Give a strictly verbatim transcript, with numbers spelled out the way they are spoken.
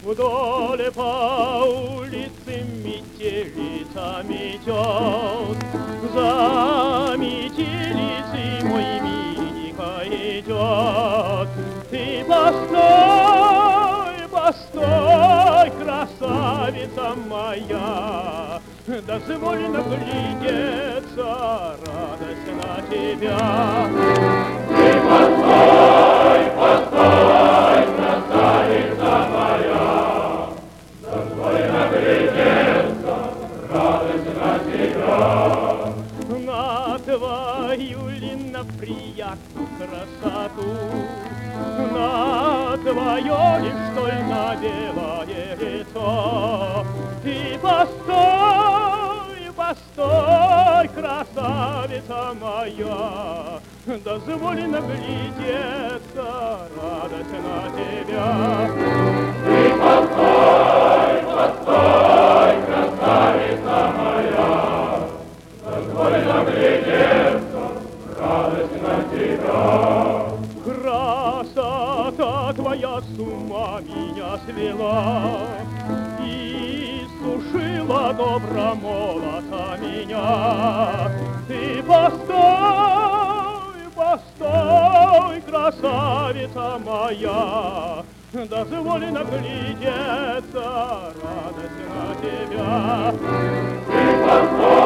Вдоль по улице метелица метет, за метелицей мой Миника идет. Ты постой, постой, красавица моя, дозволь наглядеться, радость на тебя. Ты постой, постой, красавица моя, дозволь наглядеться, радость на тебя. На твою ли на приятную красоту, на твое ли, что ли, на белое лицо. Ты постой, постой, красавица моя, дозволь наглядеться, радость на тебя. Ты постой, постой, красавица моя, дозволь наглядеться, радость на тебя. Красота твоя с ума меня свела и сушила добромолота меня. Ты постой, постой, красавица моя, дозволь наглядеться, радость на тебя. Ты постой.